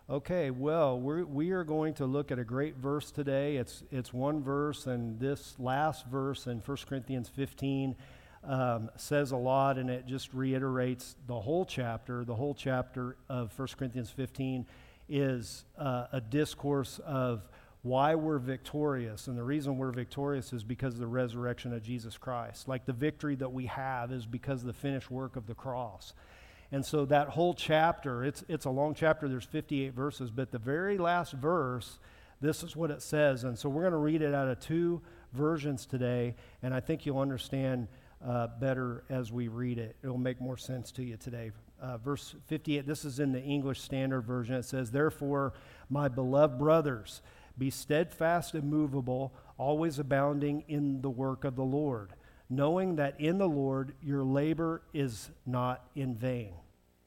Okay, well, we are going to look at a great verse today. It's one verse, and this last verse in 1 Corinthians 15 says a lot, and it just reiterates the whole chapter. The whole chapter of 1 Corinthians 15 is a discourse of why we're victorious, and the reason we're victorious is because of the resurrection of Jesus Christ. Like the victory that we have is because of the finished work of the cross. And so that whole chapter, it's a long chapter, there's 58 verses, but the very last verse, this is what it says. And so we're going to read it out of two versions today, and I think you'll understand better as we read it. It'll make more sense to you today. Verse 58, this is in the English Standard Version. It says, "Therefore, my beloved brothers, be steadfast and immovable, always abounding in the work of the Lord, knowing that in the Lord your labor is not in vain."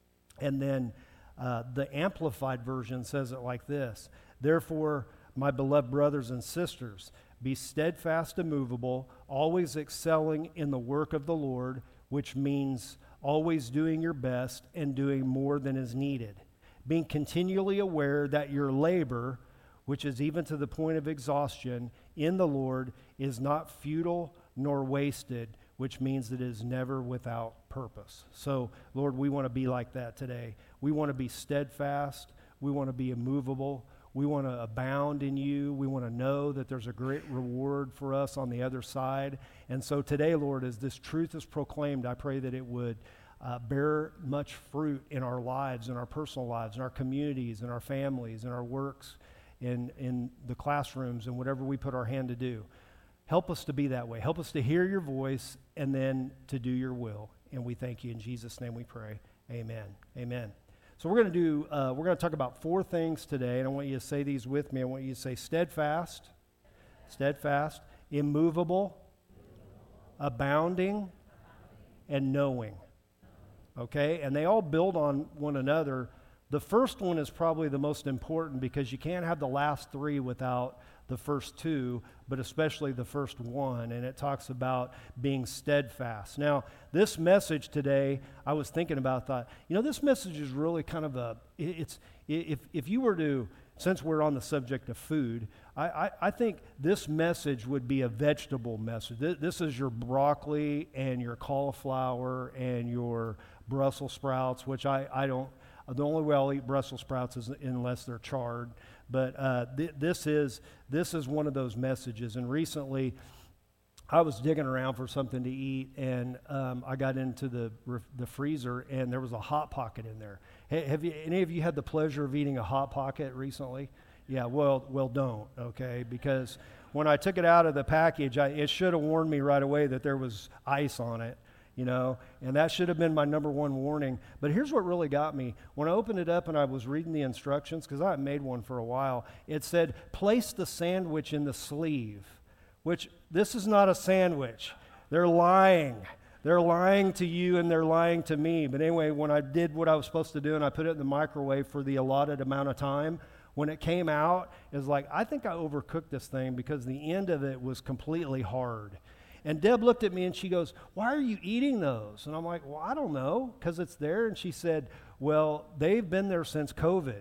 And then the Amplified Version says it like this: "Therefore, my beloved brothers and sisters, be steadfast and immovable, always excelling in the work of the Lord," which means always doing your best and doing more than is needed, "being continually aware that your labor, which is even to the point of exhaustion, in the Lord is not futile nor wasted," which means that it is never without purpose. So, Lord, we want to be like that today. We want to be steadfast. We want to be immovable. We want to abound in you. We want to know that there's a great reward for us on the other side. And so today, Lord, as this truth is proclaimed, I pray that it would bear much fruit in our lives, in our personal lives, in our communities, in our families, in our works, in the classrooms, and whatever we put our hand to do. Help us to be that way. Help us to hear your voice and then to do your will. And we thank you. In Jesus' name we pray. Amen. Amen. So we're going to talk about four things today, and I want you to say these with me. I want you to say steadfast, immovable, abounding, and knowing. Okay? And they all build on one another. The first one is probably the most important because you can't have the last three without the first two, but especially the first one, and it talks about being steadfast. Now, this message today, I was thinking about, thought, this message is really kind of if you were to, since we're on the subject of food, I think this message would be a vegetable message. This is your broccoli and your cauliflower and your Brussels sprouts, which I don't. The only way I'll eat Brussels sprouts is unless they're charred. But this is one of those messages. And recently, I was digging around for something to eat, and I got into the freezer, and there was a Hot Pocket in there. Have any of you had the pleasure of eating a Hot Pocket recently? Yeah, well, don't, okay? Because when I took it out of the package, it should have warned me right away that there was ice on it. And that should have been my number one warning. But here's what really got me. When I opened it up and I was reading the instructions, because I hadn't made one for a while, it said, place the sandwich in the sleeve, which this is not a sandwich. They're lying. They're lying to you and they're lying to me. But anyway, when I did what I was supposed to do and I put it in the microwave for the allotted amount of time, when it came out, it was like, I think I overcooked this thing because the end of it was completely hard. And Deb looked at me and she goes, "Why are you eating those?" And I'm like, "Well, I don't know, because it's there." And she said, "Well, they've been there since COVID."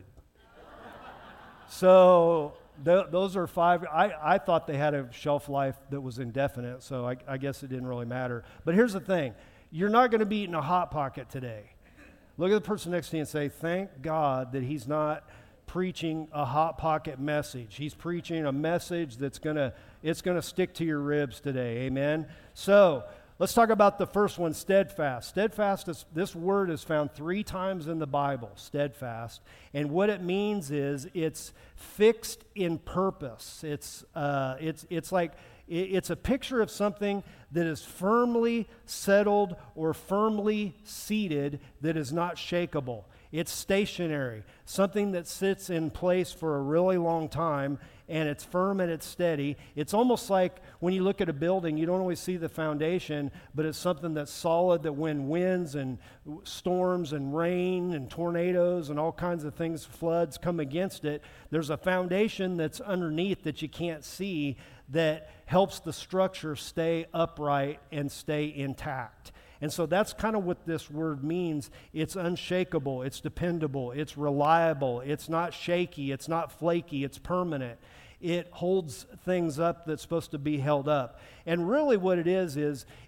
So those are 5. I thought they had a shelf life that was indefinite, so I guess it didn't really matter. But here's the thing. You're not going to be eating a Hot Pocket today. Look at the person next to you and say, thank God that he's not preaching a Hot Pocket message. He's preaching a message that's going to stick to your ribs today. Amen. So, let's talk about the first one, steadfast. Steadfast, this word is found 3 times in the Bible, steadfast. And what it means is it's fixed in purpose. It's like it's a picture of something that is firmly settled or firmly seated that is not shakable. It's stationary, something that sits in place for a really long time, and it's firm and it's steady. It's almost like when you look at a building, you don't always see the foundation, but it's something that's solid, that when winds and storms and rain and tornadoes and all kinds of things, floods come against it, there's a foundation that's underneath that you can't see that helps the structure stay upright and stay intact. And so that's kind of what this word means. It's unshakable, it's dependable, it's reliable, it's not shaky, it's not flaky, it's permanent. It holds things up that's supposed to be held up. And really what it is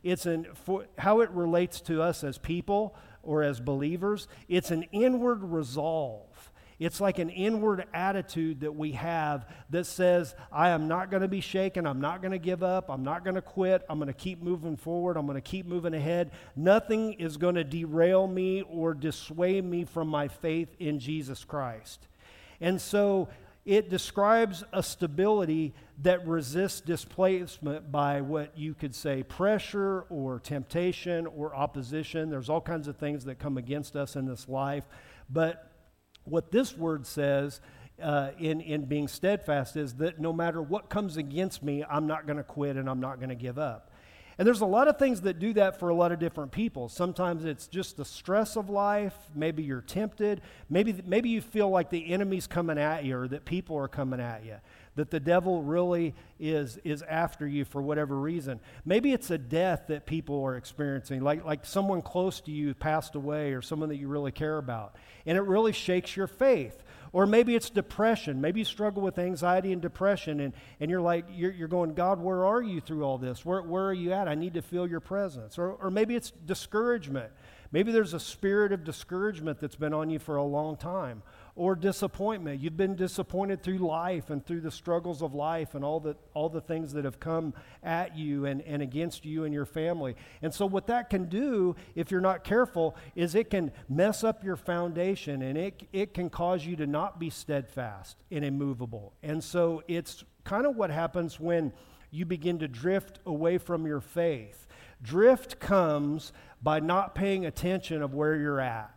how it relates to us as people or as believers, it's an inward resolve. It's like an inward attitude that we have that says, I am not going to be shaken. I'm not going to give up. I'm not going to quit. I'm going to keep moving forward. I'm going to keep moving ahead. Nothing is going to derail me or dissuade me from my faith in Jesus Christ. And so it describes a stability that resists displacement by what you could say pressure or temptation or opposition. There's all kinds of things that come against us in this life. But what this word says in being steadfast is that no matter what comes against me, I'm not going to quit and I'm not going to give up. And there's a lot of things that do that for a lot of different people. Sometimes it's just the stress of life. Maybe you're tempted. Maybe you feel like the enemy's coming at you or that people are coming at you, that the devil really is after you for whatever reason. Maybe it's a death that people are experiencing, like someone close to you passed away or someone that you really care about, and it really shakes your faith. Or maybe it's depression. Maybe you struggle with anxiety and depression, and you're going, God, where are you through all this? Where are you at? I need to feel your presence. Or maybe it's discouragement. Maybe there's a spirit of discouragement that's been on you for a long time. Or disappointment. You've been disappointed through life and through the struggles of life and all the things that have come at you and against you and your family. And so what that can do, if you're not careful, is it can mess up your foundation, and it can cause you to not be steadfast and immovable. And so it's kind of what happens when you begin to drift away from your faith. Drift comes by not paying attention of where you're at.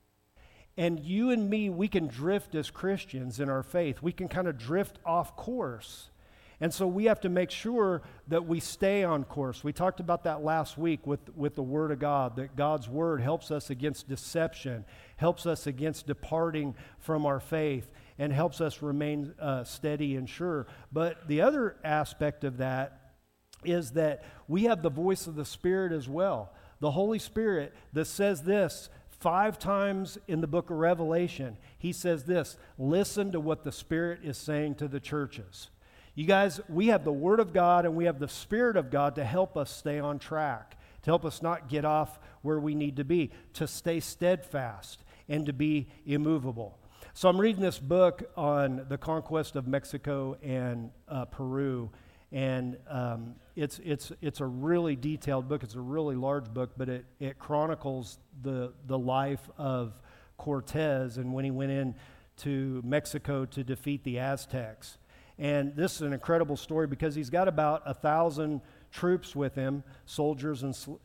And you and me, we can drift as Christians in our faith. We can kind of drift off course. And so we have to make sure that we stay on course. We talked about that last week with the Word of God, that God's Word helps us against deception, helps us against departing from our faith, and helps us remain steady and sure. But the other aspect of that is that we have the voice of the Spirit as well. The Holy Spirit that says this 5 times in the book of Revelation. He says this, listen to what the Spirit is saying to the churches. You guys, we have the Word of God and we have the Spirit of God to help us stay on track, to help us not get off where we need to be, to stay steadfast and to be immovable. So I'm reading this book on the conquest of Mexico and Peru. And it's a really detailed book. It's a really large book, but it chronicles the life of Cortez and when he went in to Mexico to defeat the Aztecs. And this is an incredible story because he's got about 1,000 troops with him, soldiers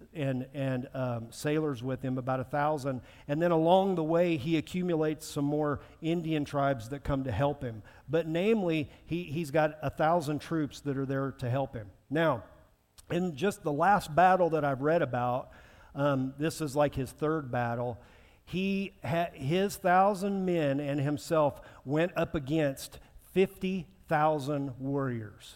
and sailors with him, about 1,000. And then along the way, he accumulates some more Indian tribes that come to help him. But namely, he's got 1,000 troops that are there to help him. Now, in just the last battle that I've read about, this is like his 3rd battle, his 1,000 men and himself went up against 50,000 warriors.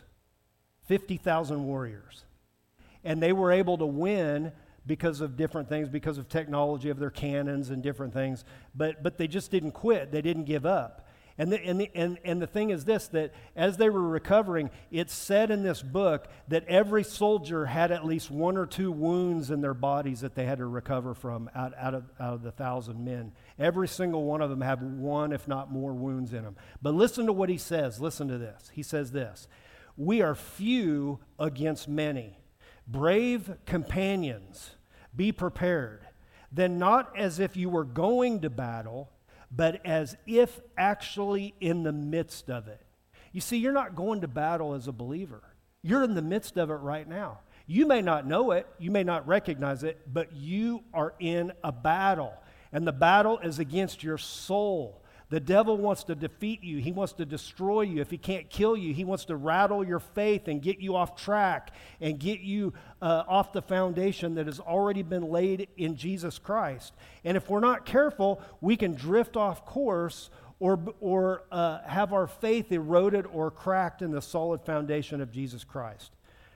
50,000 warriors. And they were able to win because of different things, because of technology of their cannons and different things. But they just didn't quit. They didn't give up. And the thing is this, that as they were recovering, it's said in this book that every soldier had at least 1 or 2 wounds in their bodies that they had to recover from out of the 1,000 men. Every single one of them had 1, if not more, wounds in them. But listen to what he says. Listen to this. He says this, we are few against many. Brave companions, be prepared. Then not as if you were going to battle, but as if actually in the midst of it. You see, you're not going to battle as a believer. You're in the midst of it right now. You may not know it, you may not recognize it, but you are in a battle. And the battle is against your soul. The devil wants to defeat you. He wants to destroy you. If he can't kill you, he wants to rattle your faith and get you off track and get you off the foundation that has already been laid in Jesus Christ. And if we're not careful, we can drift off course or have our faith eroded or cracked in the solid foundation of Jesus Christ.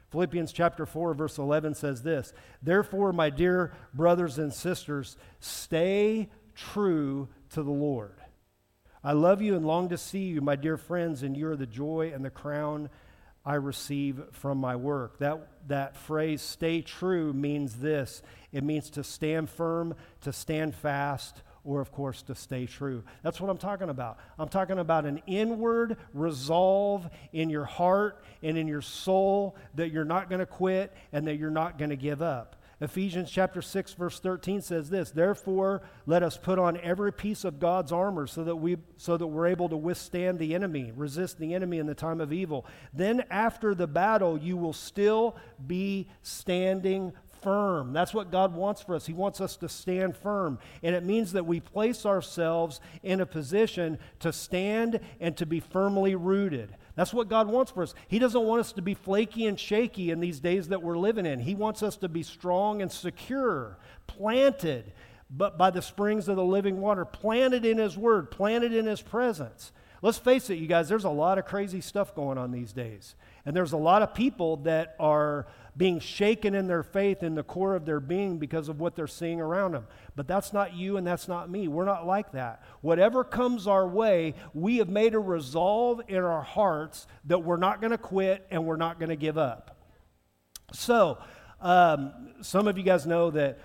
Philippians chapter 4, verse 11 says this, "Therefore, my dear brothers and sisters, stay true to the Lord. I love you and long to see you, my dear friends, and you are the joy and the crown I receive from my work." That phrase, stay true, means this. It means to stand firm, to stand fast, or, of course, to stay true. That's what I'm talking about. I'm talking about an inward resolve in your heart and in your soul that you're not going to quit and that you're not going to give up. Ephesians chapter 6, verse 13 says this, "Therefore, let us put on every piece of God's armor so that we're able to withstand the enemy, resist the enemy in the time of evil. Then after the battle, you will still be standing firm." That's what God wants for us. He wants us to stand firm. And it means that we place ourselves in a position to stand and to be firmly rooted. That's what God wants for us. He doesn't want us to be flaky and shaky in these days that we're living in. He wants us to be strong and secure, planted but by the springs of the living water, planted in His Word, planted in His presence. Let's face it, you guys, there's a lot of crazy stuff going on these days. And there's a lot of people that are being shaken in their faith in the core of their being because of what they're seeing around them. But that's not you and that's not me. We're not like that. Whatever comes our way, we have made a resolve in our hearts that we're not going to quit and we're not going to give up. So, some of you guys know that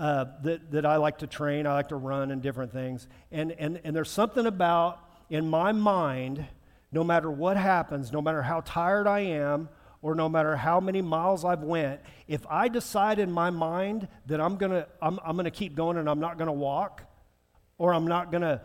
I like to train, I like to run and different things. And there's something about, in my mind, no matter what happens, no matter how tired I am, or no matter how many miles I've went, if I decide in my mind that I'm gonna keep going and I'm not gonna walk, or I'm not gonna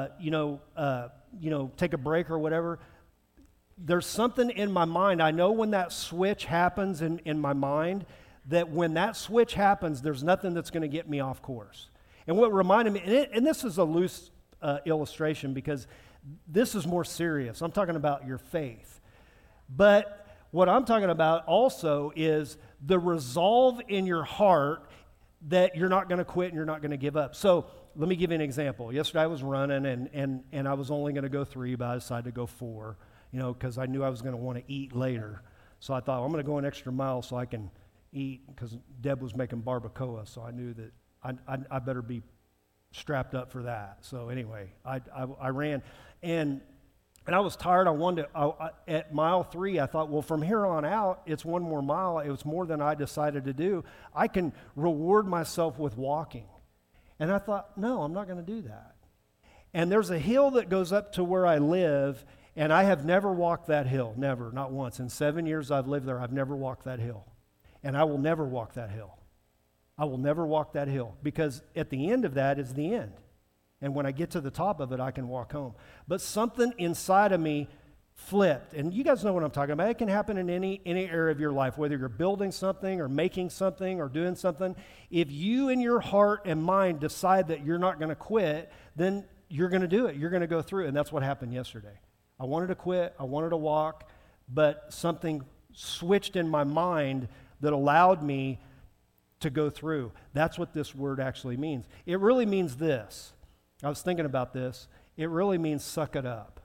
take a break or whatever, there's something in my mind. I know when that switch happens in my mind, that when that switch happens, there's nothing that's going to get me off course. And what reminded me, and this is a loose illustration because this is more serious. I'm talking about your faith. But what I'm talking about also is the resolve in your heart that you're not going to quit and you're not going to give up. So let me give you an example. Yesterday I was running and I was only going to go 3, but I decided to go 4, because I knew I was going to want to eat later. So I thought, well, I'm going to go an extra mile so I can eat, because Deb was making barbacoa, so I knew that I better be strapped up for that. So anyway, I ran, and I was tired. I wanted to, at mile 3, I thought, well, from here on out, it's 1 more mile. It was more than I decided to do. I can reward myself with walking. And I thought, no, I'm not going to do that. And there's a hill that goes up to where I live, and I have never walked that hill, never, not once. In 7 years I've lived there, I've never walked that hill. And I will never walk that hill. I will never walk that hill, because at the end of that is the end. And when I get to the top of it, I can walk home. But something inside of me flipped. And you guys know what I'm talking about. It can happen in any area of your life, whether you're building something or making something or doing something. If you in your heart and mind decide that you're not going to quit, then you're going to do it. You're going to go through it. And that's what happened yesterday. I wanted to quit. I wanted to walk. But something switched in my mind that allowed me to go through. That's what this word actually means. It really means this. I was thinking about this. It really means suck it up,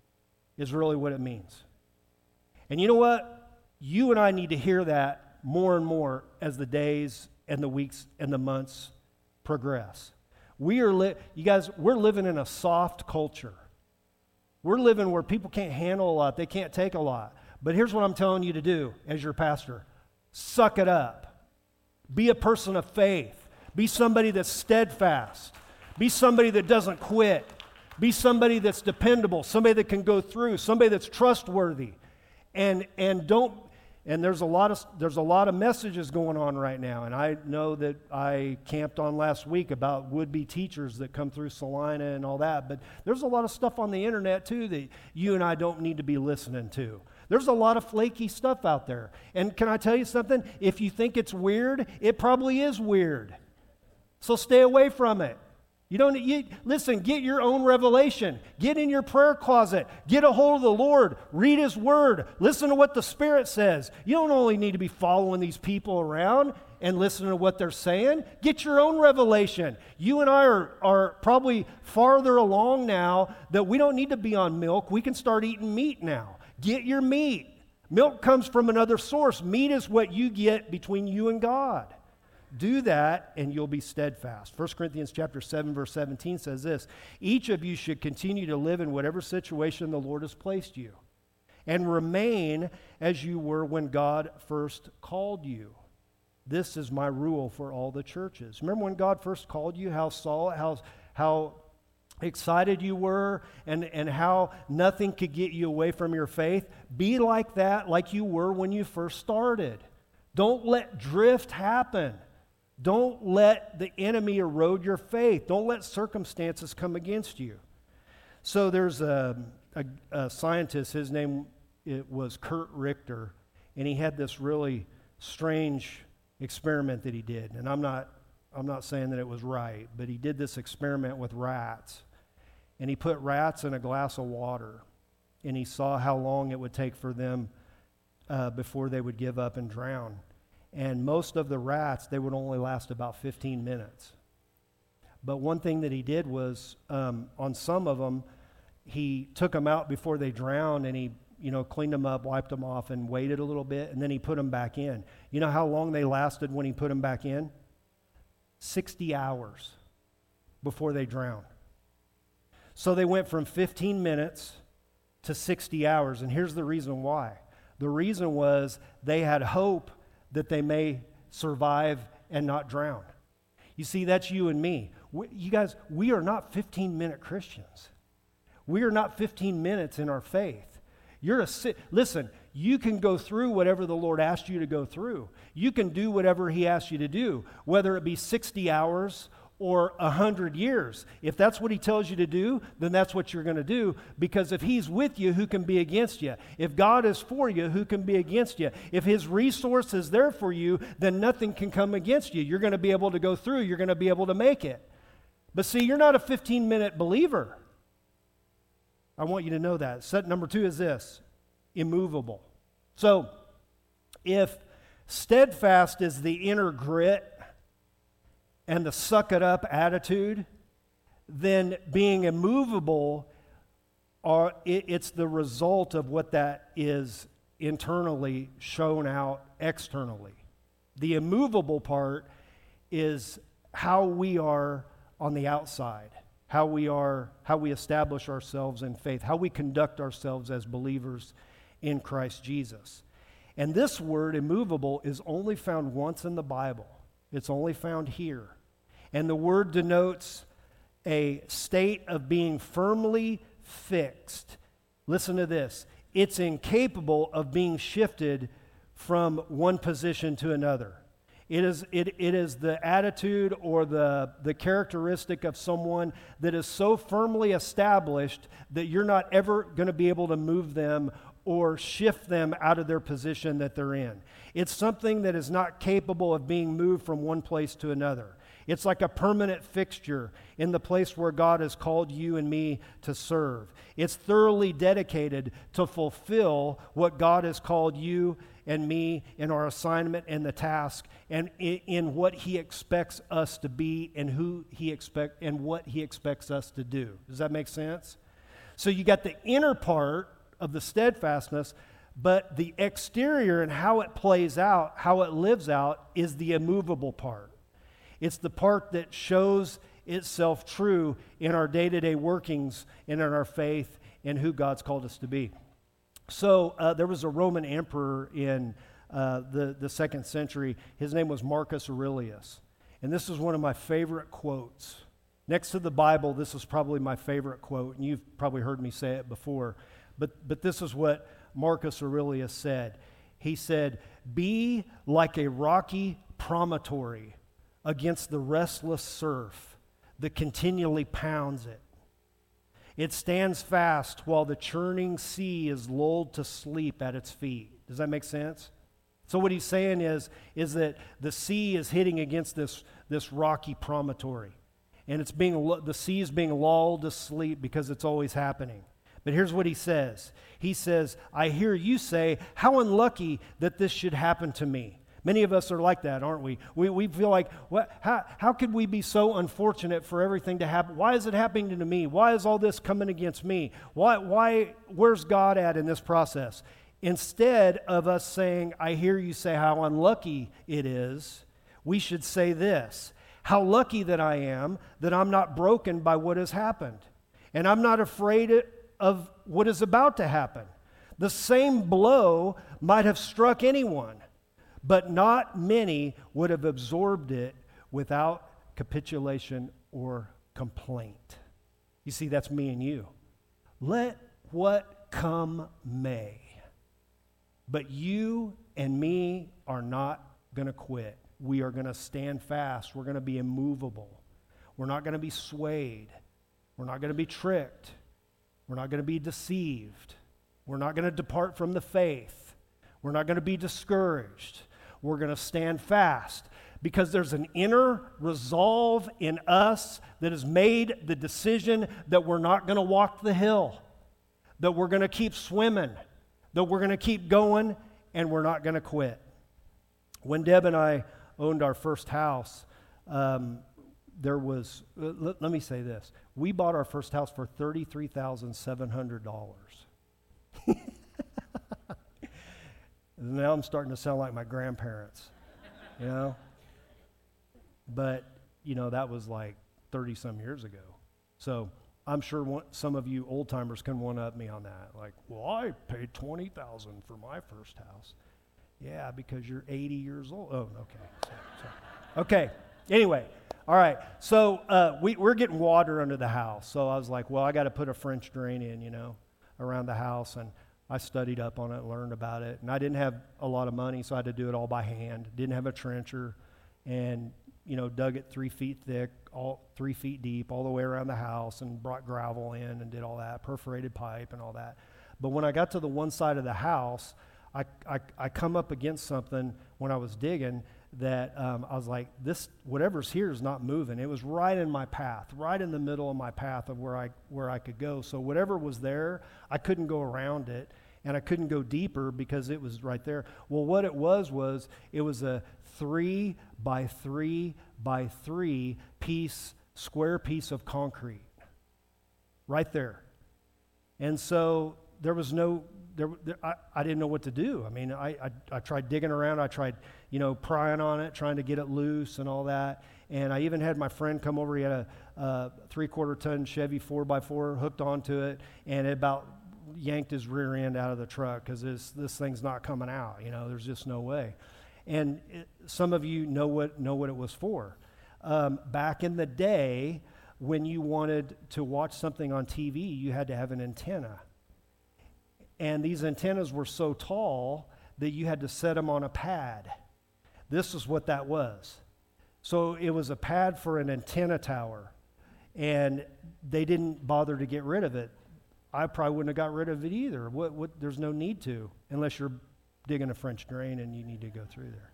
is really what it means. And you know what? You and I need to hear that more and more as the days and the weeks and the months progress. You guys, we're living in a soft culture. We're living where people can't handle a lot. They can't take a lot. But here's what I'm telling you to do as your pastor. Suck it up. Be a person of faith. Be somebody that's steadfast. Be somebody that doesn't quit. Be somebody that's dependable, somebody that can go through, somebody that's trustworthy. And there's a lot of messages going on right now. And I know that I camped on last week about would-be teachers that come through Salina and all that. But there's a lot of stuff on the internet too that you and I don't need to be listening to. There's a lot of flaky stuff out there. And can I tell you something? If you think it's weird, it probably is weird. So stay away from it. Listen, get your own revelation. Get in your prayer closet. Get a hold of the Lord. Read His Word. Listen to what the Spirit says. You don't only need to be following these people around and listening to what they're saying. Get your own revelation. You and I are probably farther along now that we don't need to be on milk. We can start eating meat now. Get your meat. Milk comes from another source. Meat is what you get between you and God. Do that and you'll be steadfast. 1 Corinthians chapter 7, verse 17 says this, each of you should continue to live in whatever situation the Lord has placed you and remain as you were when God first called you. This is my rule for all the churches. Remember when God first called you, how excited you were and how nothing could get you away from your faith? Be like that, like you were when you first started. Don't let drift happen. Don't let the enemy erode your faith. Don't let circumstances come against you. So there's a scientist, his name was Kurt Richter, and he had this really strange experiment that he did. And I'm not saying that it was right, but he did this experiment with rats. And he put rats in a glass of water, and he saw how long it would take for them before they would give up and drown. And most of the rats, they would only last about 15 minutes. But one thing that he did was, on some of them, he took them out before they drowned, and he cleaned them up, wiped them off, and waited a little bit, and then he put them back in. You know how long they lasted when he put them back in? 60 hours before they drowned. So they went from 15 minutes to 60 hours, and here's the reason why. The reason was they had hope that they may survive and not drown. You see, that's you and me. You guys, we are not 15-minute Christians. We are not 15 minutes in our faith. Listen, you can go through whatever the Lord asked you to go through. You can do whatever He asked you to do, whether it be 60 hours or 100 years. If that's what He tells you to do, then that's what you're going to do, because if He's with you, who can be against you? If God is for you, who can be against you? If His resource is there for you, then nothing can come against you. You're going to be able to go through. You're going to be able to make it. But see, you're not a 15-minute believer. I want you to know that. Set number 2 is this: immovable. So, if steadfast is the inner grit and the suck-it-up attitude, then being immovable, it's the result of what that is internally shown out externally. The immovable part is how we are on the outside, how we establish ourselves in faith, how we conduct ourselves as believers in Christ Jesus. And this word, immovable, is only found once in the Bible. It's only found here. And the word denotes a state of being firmly fixed. Listen to this. It's incapable of being shifted from one position to another. It is the attitude or the characteristic of someone that is so firmly established that you're not ever going to be able to move them or shift them out of their position that they're in. It's something that is not capable of being moved from one place to another. It's like a permanent fixture in the place where God has called you and me to serve. It's thoroughly dedicated to fulfill what God has called you and me in our assignment and the task, and in what He expects us to be and what He expects us to do. Does that make sense? So you got the inner part of the steadfastness, but the exterior and how it plays out, how it lives out, is the immovable part. It's the part that shows itself true in our day-to-day workings and in our faith and who God's called us to be. So there was a Roman emperor in the 2nd century. His name was Marcus Aurelius. And this is one of my favorite quotes. Next to the Bible, this is probably my favorite quote, and you've probably heard me say it before. But this is what Marcus Aurelius said. He said, "Be like a rocky promontory against the restless surf that continually pounds it. It stands fast while the churning sea is lulled to sleep at its feet." Does that make sense? So what he's saying is that the sea is hitting against this rocky promontory, and the sea is being lulled to sleep because it's always happening. But here's what he says. He says, "I hear you say, how unlucky that this should happen to me." Many of us are like that, aren't we? We feel like, how could we be so unfortunate for everything to happen? Why is it happening to me? Why is all this coming against me? Where's God at in this process? instead of us saying, I hear you say how unlucky it is, we should say this: how lucky that I am that I'm not broken by what has happened. And I'm not afraid of what is about to happen. The same blow might have struck anyone, but not many would have absorbed it without capitulation or complaint. You see, that's me and you. Let what come may. But you and me are not going to quit. We are going to stand fast. We're going to be immovable. We're not going to be swayed. We're not going to be tricked. We're not going to be deceived. We're not going to depart from the faith. We're not going to be discouraged. We're going to stand fast because there's an inner resolve in us that has made the decision that we're not going to walk the hill, that we're going to keep swimming, that we're going to keep going, and we're not going to quit. When Deb and I owned our first house, there was, let me say this. We bought our first house for $33,700. Now I'm starting to sound like my grandparents, you know? But, you know, that was like 30-some years ago. So I'm sure some of you old-timers can one-up me on that. Like, well, I paid $20,000 for my first house. Yeah, because you're 80 years old. Oh, okay. Okay, anyway. All right, so we're getting water under the house. So I was like, well, I got to put a French drain in, you know, around the house. And I studied up on it, learned about it. And I didn't have a lot of money, so I had to do it all by hand. Didn't have a trencher. And, you know, dug it 3 feet thick, all 3 feet deep, all the way around the house, and brought gravel in and did all that, perforated pipe and all that. But when I got to the one side of the house, I come up against something when I was digging that I was like, this, whatever's here is not moving. It was right in my path, right in the middle of my path of where I could go. So whatever was there, I couldn't go around it, and I couldn't go deeper because it was right there. Well, what it was it was a 3 by 3 by 3 square piece of concrete right there. And so there was no, I didn't know what to do. I mean, I tried digging around. I tried, you know, prying on it, trying to get it loose and all that. And I even had my friend come over. He had a 3/4 ton Chevy 4x4 hooked onto it, and it about yanked his rear end out of the truck because this thing's not coming out. You know, there's just no way. And some of you know what it was for. Back in the day, when you wanted to watch something on TV, you had to have an antenna. And these antennas were so tall that you had to set them on a pad. This is what that was. So it was a pad for an antenna tower. And they didn't bother to get rid of it. I probably wouldn't have got rid of it either. There's no need to, unless you're digging a French drain and you need to go through there.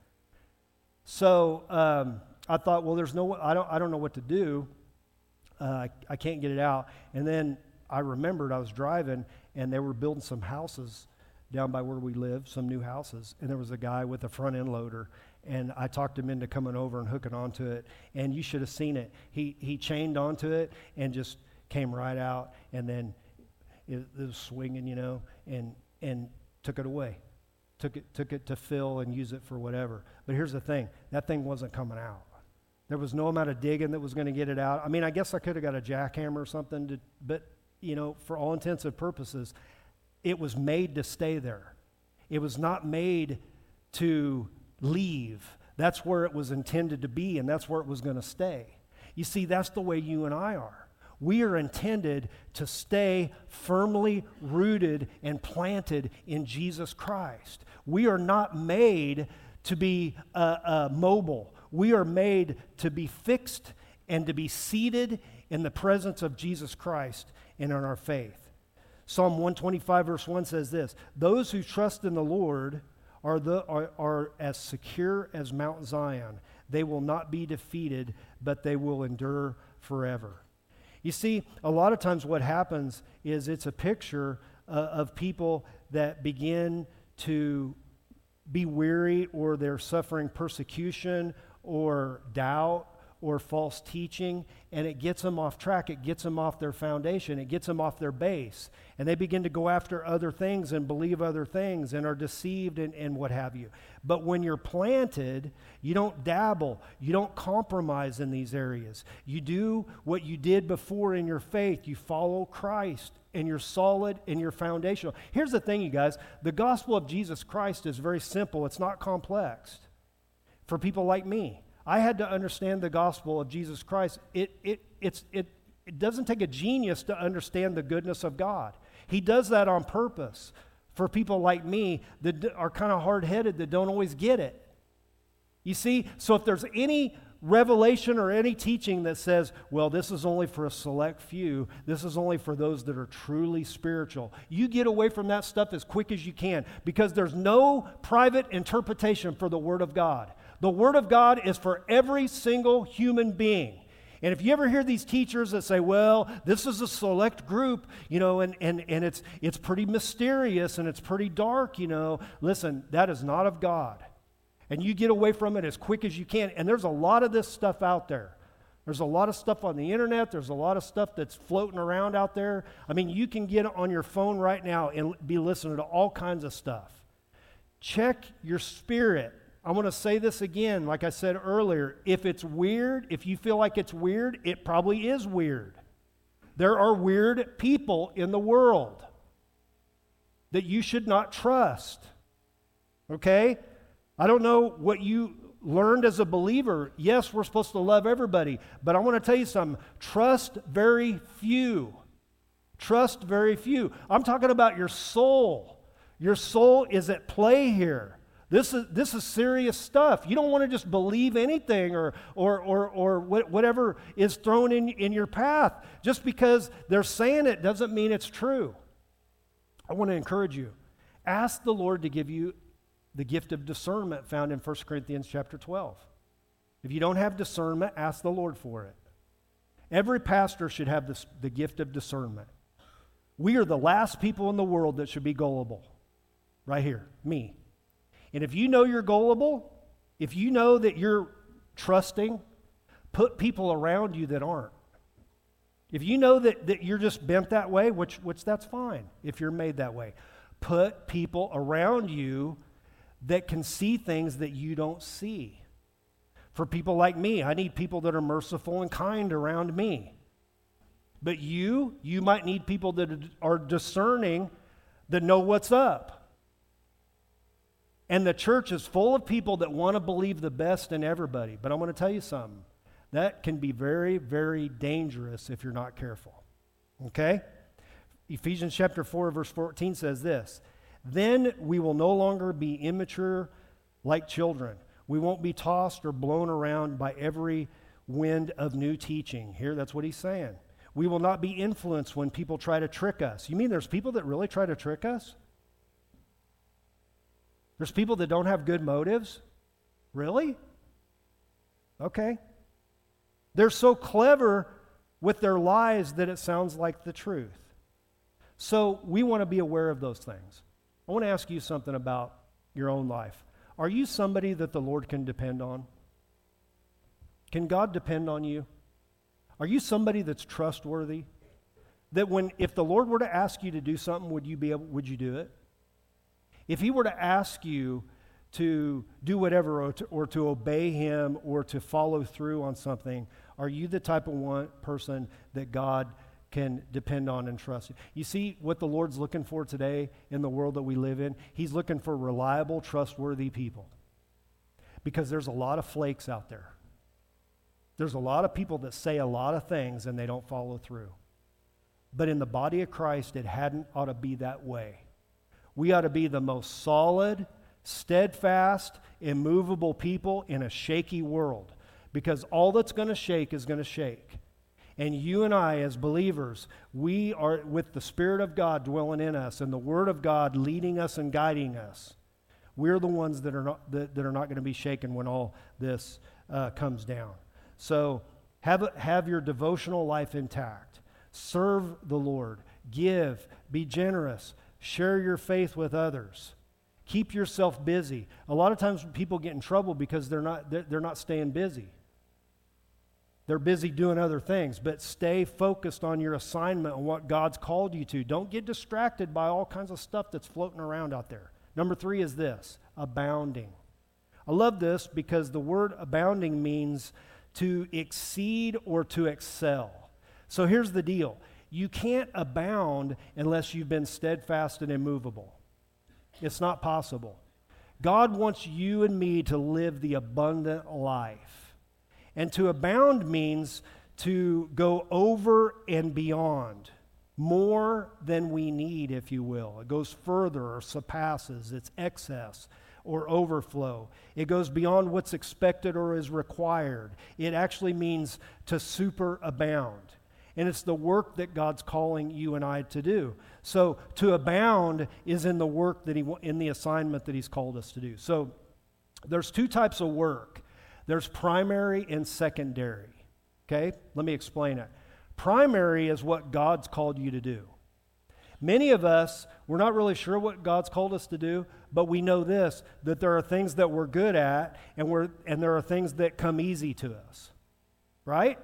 So I thought, well, I don't know what to do. I can't get it out. And then I remembered I was driving, and they were building some houses down by where we live, some new houses. And there was a guy with a front end loader, and I talked him into coming over and hooking onto it. And you should have seen it. He chained onto it and just came right out, and then it was swinging, you know, and took it away. Took it to fill and use it for whatever. But here's the thing. That thing wasn't coming out. There was no amount of digging that was going to get it out. I mean, I guess I could have got a jackhammer or something, but, you know, for all intents and purposes, it was made to stay there. It was not made to leave. That's where it was intended to be, and that's where it was going to stay. You see, that's the way you and I are. We are intended to stay firmly rooted and planted in Jesus Christ. We are not made to be mobile. We are made to be fixed and to be seated in the presence of Jesus Christ and in our faith. Psalm 125 verse 1 says this: those who trust in the Lord are as secure as Mount Zion. They will not be defeated, but they will endure forever. You see, a lot of times what happens is it's a picture of people that begin to be weary, or they're suffering persecution or doubt or false teaching, and it gets them off track. It gets them off their foundation. It gets them off their base. And they begin to go after other things and believe other things and are deceived and what have you. But when you're planted, you don't dabble. You don't compromise in these areas. You do what you did before in your faith. You follow Christ, and you're solid and you're foundational. Here's the thing, you guys. The gospel of Jesus Christ is very simple. It's not complex for people like me. I had to understand the gospel of Jesus Christ. It doesn't take a genius to understand the goodness of God. He does that on purpose for people like me that are kind of hard-headed, that don't always get it. You see, so if there's any revelation or any teaching that says, well, this is only for a select few, this is only for those that are truly spiritual, you get away from that stuff as quick as you can, because there's no private interpretation for the Word of God. The Word of God is for every single human being. And if you ever hear these teachers that say, well, this is a select group, and it's pretty mysterious and it's pretty dark, listen, that is not of God. And you get away from it as quick as you can. And there's a lot of this stuff out there. There's a lot of stuff on the internet. There's a lot of stuff that's floating around out there. I mean, you can get on your phone right now and be listening to all kinds of stuff. Check your spirit. I want to say this again, like I said earlier. If it's weird, if you feel like it's weird, it probably is weird. There are weird people in the world that you should not trust. Okay? I don't know what you learned as a believer. Yes, we're supposed to love everybody, but I want to tell you something. Trust very few. Trust very few. I'm talking about your soul. Your soul is at play here. This is serious stuff. You don't want to just believe anything or whatever is thrown in your path. Just because they're saying it doesn't mean it's true. I want to encourage you. Ask the Lord to give you the gift of discernment found in 1 Corinthians chapter 12. If you don't have discernment, ask the Lord for it. Every pastor should have the gift of discernment. We are the last people in the world that should be gullible. Right here, me. And if you know you're gullible, if you know that you're trusting, put people around you that aren't. If you know that you're just bent that way, which that's fine if you're made that way, put people around you that can see things that you don't see. For people like me, I need people that are merciful and kind around me. But you might need people that are discerning, that know what's up. And the church is full of people that want to believe the best in everybody. But I'm going to tell you something. That can be very, very dangerous if you're not careful. Okay? Ephesians chapter 4, verse 14 says this. Then we will no longer be immature like children. We won't be tossed or blown around by every wind of new teaching. Here, that's what he's saying. We will not be influenced when people try to trick us. You mean there's people that really try to trick us? There's people that don't have good motives? Really? Okay. They're so clever with their lies that it sounds like the truth. So we want to be aware of those things. I want to ask you something about your own life. Are you somebody that the Lord can depend on? Can God depend on you? Are you somebody that's trustworthy? That if the Lord were to ask you to do something, would you do it? If he were to ask you to do whatever or to obey him or to follow through on something, are you the type of person that God can depend on and trust? You see what the Lord's looking for today in the world that we live in? He's looking for reliable, trustworthy people. Because there's a lot of flakes out there. There's a lot of people that say a lot of things and they don't follow through. But in the body of Christ, it ought to be that way. We ought to be the most solid, steadfast, immovable people in a shaky world, because all that's going to shake is going to shake. And you and I, as believers, we are with the Spirit of God dwelling in us and the Word of God leading us and guiding us. We're the ones that are not going to be shaken when all this comes down. So have your devotional life intact. Serve the Lord. Give. Be generous. Share your faith with others. Keep yourself busy. A lot of times people get in trouble because they're not staying busy. They're busy doing other things, but stay focused on your assignment and what God's called you to. Don't get distracted by all kinds of stuff that's floating around out there. Number 3 is this, abounding. I love this because the word abounding means to exceed or to excel. So here's the deal. You can't abound unless you've been steadfast and immovable. It's not possible. God wants you and me to live the abundant life. And to abound means to go over and beyond, more than we need, if you will. It goes further or surpasses. It's excess or overflow. It goes beyond what's expected or is required. It actually means to superabound. And it's the work that God's calling you and I to do. So to abound is in the work that in the assignment that He's called us to do. So there's 2 types of work. There's primary and secondary. Okay? Let me explain it. Primary is what God's called you to do. Many of us, we're not really sure what God's called us to do, but we know this, that there are things that we're good at, and there are things that come easy to us. Right?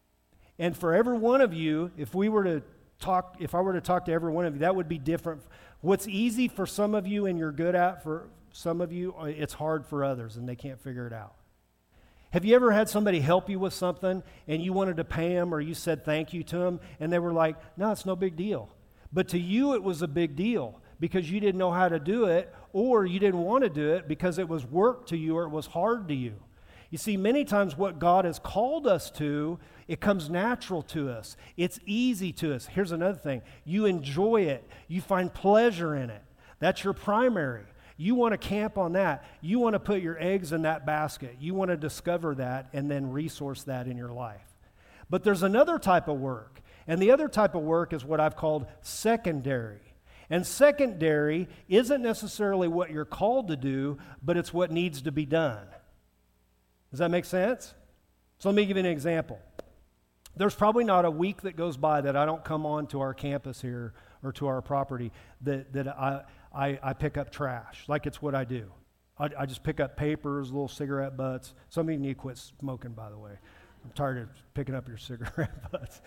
And for every one of you, if I were to talk to every one of you, that would be different. What's easy for some of you and you're good at, for some of you, it's hard for others and they can't figure it out. Have you ever had somebody help you with something and you wanted to pay them or you said thank you to them and they were like, no, it's no big deal. But to you it was a big deal because you didn't know how to do it or you didn't want to do it because it was work to you or it was hard to you. You see, many times what God has called us to, it comes natural to us. It's easy to us. Here's another thing. You enjoy it. You find pleasure in it. That's your primary. You want to camp on that. You want to put your eggs in that basket. You want to discover that and then resource that in your life. But there's another type of work. And the other type of work is what I've called secondary. And secondary isn't necessarily what you're called to do, but it's what needs to be done. Does that make sense? So let me give you an example. There's probably not a week that goes by that I don't come on to our campus here or to our property that I pick up trash, like it's what I do. I just pick up papers, little cigarette butts. Some of you need to quit smoking, by the way. I'm tired of picking up your cigarette butts.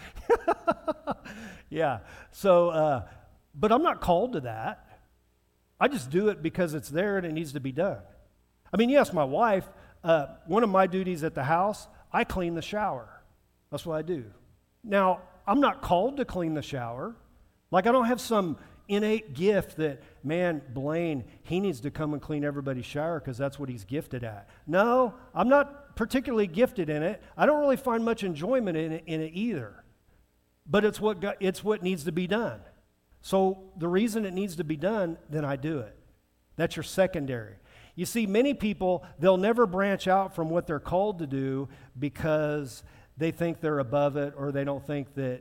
Yeah, so, but I'm not called to that. I just do it because it's there and it needs to be done. I mean, yes, my wife, one of my duties at the house, I clean the shower. That's what I do. Now, I'm not called to clean the shower. Like I don't have some innate gift that, man, Blaine, he needs to come and clean everybody's shower because that's what he's gifted at. No, I'm not particularly gifted in it. I don't really find much enjoyment in it either. But it's what needs to be done. So the reason it needs to be done, then I do it. That's your secondary. You see, many people, they'll never branch out from what they're called to do because they think they're above it or they don't think that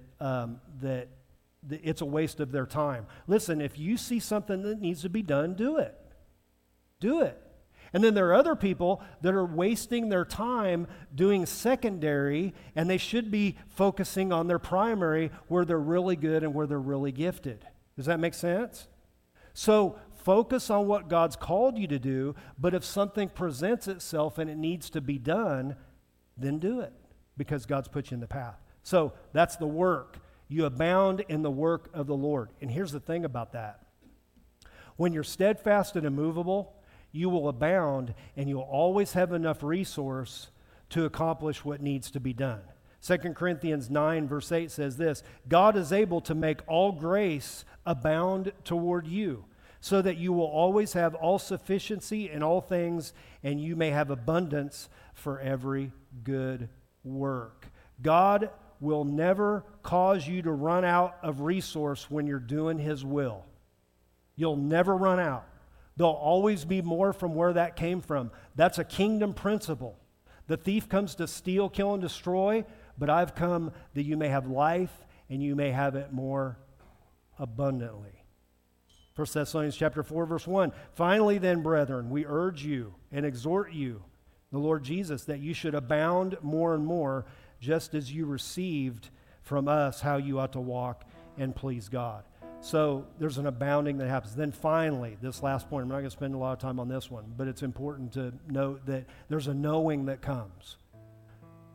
it's a waste of their time. Listen, if you see something that needs to be done, do it. Do it. And then there are other people that are wasting their time doing secondary, and they should be focusing on their primary where they're really good and where they're really gifted. Does that make sense? So focus on what God's called you to do, but if something presents itself and it needs to be done, then do it because God's put you in the path. So that's the work. You abound in the work of the Lord. And here's the thing about that. When you're steadfast and immovable, you will abound and you'll always have enough resource to accomplish what needs to be done. 2 Corinthians 9 verse 8 says this, God is able to make all grace abound toward you, so that you will always have all sufficiency in all things, and you may have abundance for every good work. God will never cause you to run out of resource when you're doing His will. You'll never run out. There'll always be more from where that came from. That's a kingdom principle. The thief comes to steal, kill, and destroy, but I've come that you may have life and you may have it more abundantly. 1 Thessalonians chapter 4, verse 1. Finally then, brethren, we urge you and exhort you, the Lord Jesus, that you should abound more and more, just as you received from us how you ought to walk and please God. So there's an abounding that happens. Then finally, this last point, I'm not going to spend a lot of time on this one, but it's important to note that there's a knowing that comes.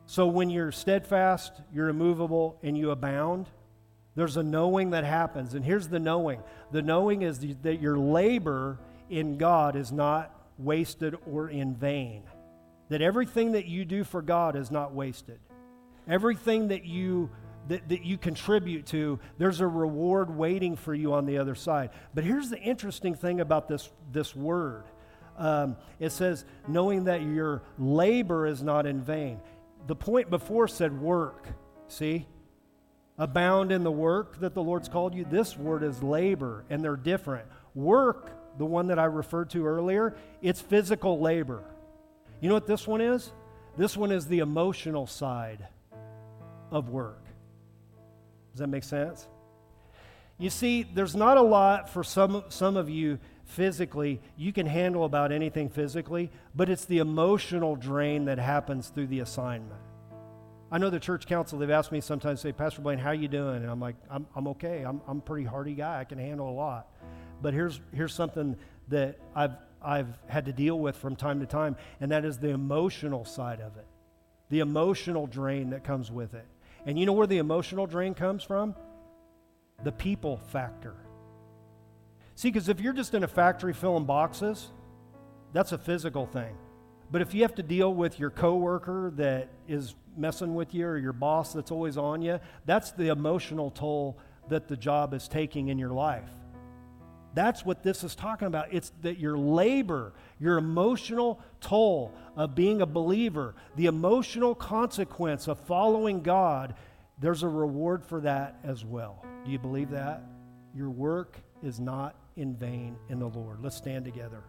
So when you're steadfast, you're immovable, and you abound, there's a knowing that happens. And here's the knowing. The knowing is that your labor in God is not wasted or in vain. That everything that you do for God is not wasted. Everything that you contribute to, there's a reward waiting for you on the other side. But here's the interesting thing about this word. It says, knowing that your labor is not in vain. The point before said work. See? Abound in the work that the Lord's called you. This word is labor, and they're different. Work, the one that I referred to earlier, it's physical labor. You know what this one is? This one is the emotional side of work. Does that make sense? You see, there's not a lot for some of you physically. You can handle about anything physically, but it's the emotional drain that happens through the assignment. I know the church council, they've asked me sometimes, say, Pastor Blaine, how you doing? And I'm like, I'm okay. I'm a pretty hardy guy. I can handle a lot. But here's something that I've had to deal with from time to time, and that is the emotional side of it. The emotional drain that comes with it. And you know where the emotional drain comes from? The people factor. See, because if you're just in a factory filling boxes, that's a physical thing. But if you have to deal with your coworker that is messing with you or your boss that's always on you, that's the emotional toll that the job is taking in your life. That's what this is talking about. It's that your labor, your emotional toll of being a believer, the emotional consequence of following God, there's a reward for that as well. Do you believe that? Your work is not in vain in the Lord. Let's stand together.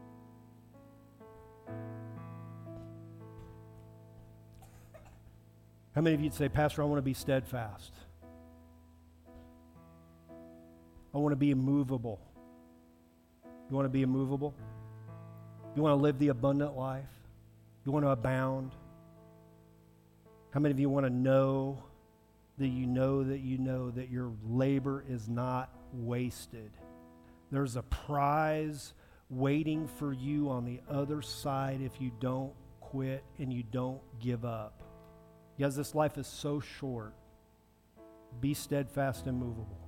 How many of you would say, Pastor, I want to be steadfast. I want to be immovable. You want to be immovable? You want to live the abundant life? You want to abound? How many of you want to know that you know that you know that your labor is not wasted? There's a prize waiting for you on the other side if you don't quit and you don't give up. Because this life is so short. Be steadfast and immovable.